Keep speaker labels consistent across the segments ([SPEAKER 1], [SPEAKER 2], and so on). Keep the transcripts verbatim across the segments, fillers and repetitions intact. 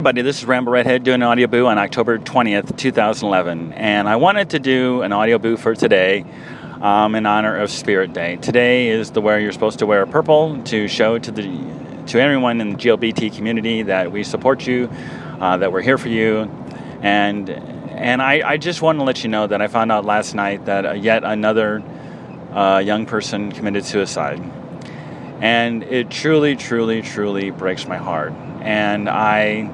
[SPEAKER 1] Everybody, this is Rambo Redhead doing an audio boo on October twentieth, twenty eleven, and I wanted to do an audio boo for today um, in honor of Spirit Day. Today is the where you're supposed to wear purple to show to the to everyone in the G L B T community that we support you, uh, that we're here for you, and and I, I just want to let you know that I found out last night that uh, yet another uh, young person committed suicide, and it truly, truly, truly breaks my heart, and I.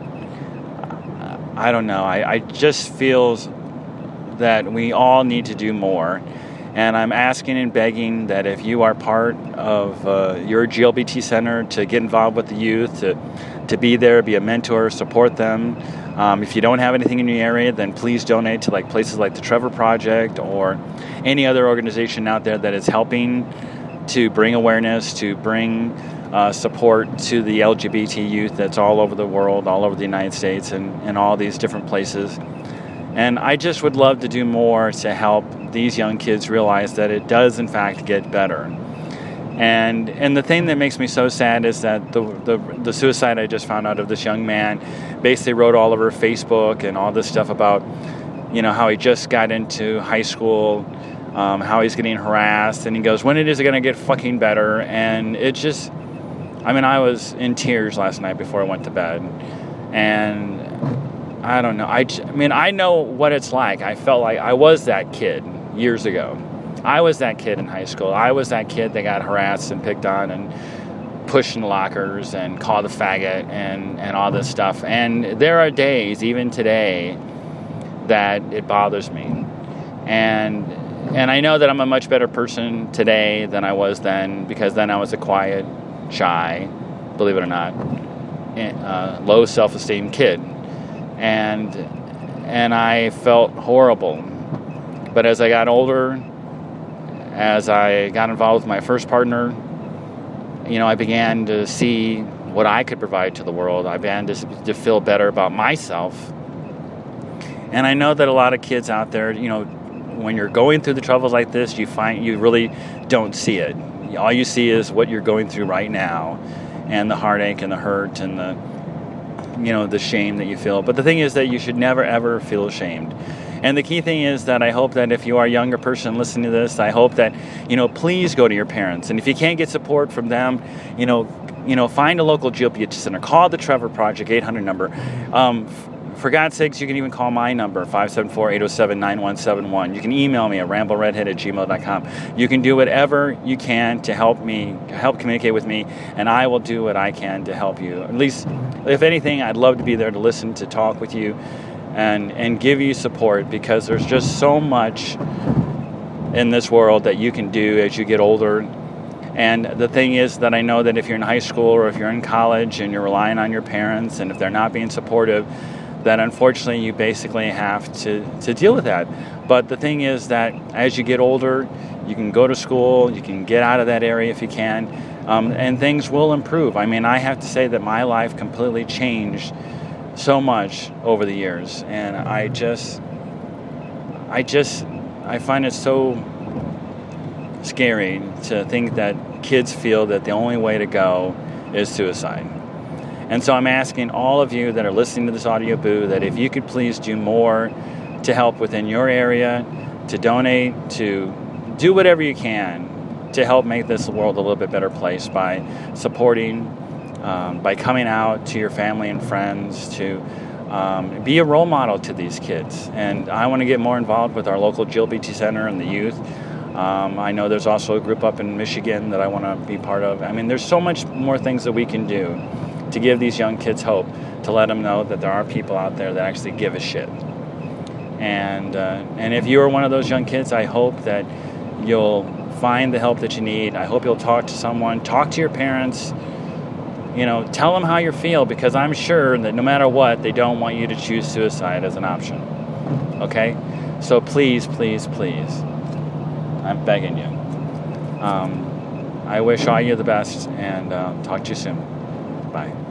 [SPEAKER 1] I don't know. I, I just feel that we all need to do more. And I'm asking and begging that if you are part of uh, your G L B T center, to get involved with the youth, to, to be there, be a mentor, support them. Um, if you don't have anything in your area, then please donate to like places like the Trevor Project or any other organization out there that is helping to bring awareness, to bring Uh, support to the L G B T youth that's all over the world, all over the United States, and, and all these different places. And I just would love to do more to help these young kids realize that it does, in fact, get better. And and the thing that makes me so sad is that the, the, the suicide I just found out of this young man basically wrote all over Facebook and all this stuff about, you know, how he just got into high school, um, how he's getting harassed, and he goes, when it is it going to get fucking better? And it just... I mean, I was in tears last night before I went to bed, and I don't know. I, I mean, I know what it's like. I felt like I was that kid years ago. I was that kid in high school. I was that kid that got harassed and picked on and pushed in lockers and called a faggot and, and all this stuff. And there are days, even today, that it bothers me. And and I know that I'm a much better person today than I was then, because then I was a quiet, shy, believe it or not, uh, low self-esteem kid, and and I felt horrible. But as I got older, as I got involved with my first partner, you know, I began to see what I could provide to the world. I began to, to feel better about myself. And I know that a lot of kids out there, you know, when you're going through the troubles like this, you find you really don't see it. All you see is what you're going through right now, and the heartache and the hurt and the, you know, the shame that you feel. But the thing is that you should never, ever feel ashamed. And the key thing is that I hope that if you are a younger person listening to this, I hope that, you know, please go to your parents. And if you can't get support from them, you know, you know, find a local G L B T center. Call the Trevor Project eight hundred number. Um, For God's sakes, you can even call my number, five seven four, eight oh seven, nine one seven one. You can email me at ramble redhead at gmail dot com. You can do whatever you can to help me, help communicate with me, and I will do what I can to help you. At least, if anything, I'd love to be there to listen, to talk with you, and, and give you support, because there's just so much in this world that you can do as you get older. And the thing is that I know that if you're in high school or if you're in college and you're relying on your parents, and if they're not being supportive, that unfortunately you basically have to, to deal with that. But the thing is that as you get older, you can go to school, you can get out of that area if you can, um, and things will improve. I mean, I have to say that my life completely changed so much over the years, and I just, I just, I find it so scary to think that kids feel that the only way to go is suicide. And so I'm asking all of you that are listening to this audio boo that if you could please do more to help within your area, to donate, to do whatever you can to help make this world a little bit better place by supporting, um, by coming out to your family and friends, to um, be a role model to these kids. And I want to get more involved with our local G L B T center and the youth. Um, I know there's also a group up in Michigan that I want to be part of. I mean, there's so much more things that we can do to give these young kids hope, to let them know that there are people out there that actually give a shit. And uh, and if you are one of those young kids, I hope that you'll find the help that you need. I hope you'll talk to someone, talk to your parents, you know, tell them how you feel, because I'm sure that no matter what, they don't want you to choose suicide as an option. Okay? So please, please, please, I'm begging you. Um, I wish all you the best, and uh, talk to you soon. Bye.